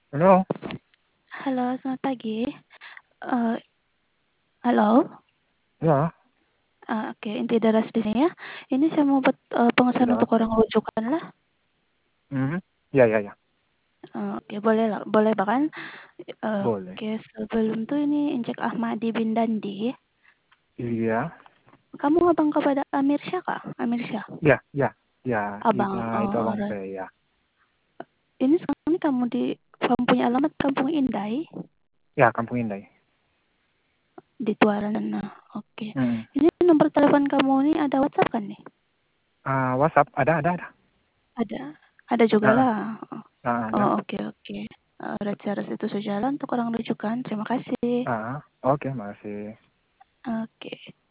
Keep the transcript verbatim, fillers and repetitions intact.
Halo? Halo, selamat pagi. Eee, halo? Ya. Eee, oke, inti daras di sini ya. Ini saya mau buat, eee, pemesanan Iya. untuk orang rujukan lah. Mhm. Ya ya ya. Eee, oke, boleh lah boleh bahkan, eee, Boleh. oke, sebelum itu ini Encik Ahmadi bin Dandi. Iya. Kamu abang kepada Amirsyah kah? Amirsyah? Ya ya ya, Abang, kita itu oh, abang ora saya, ya. Ini sekarang ini kamu di kamu punya alamat Kampung Indai? Ya, Kampung Indai. Di Tuaran sana, oke. Mhm. Ini nomor telepon kamu ini ada WhatsApp kan nih? Ah, WhatsApp, ada ada ada. Ada? Ada juga Heeh. lah. Heeh, ada. Oh, oke oke. Eee, Raja Ras itu sejalan untuk orang rujukan. Terima kasih. Heeh. Oke, makasih. Oke.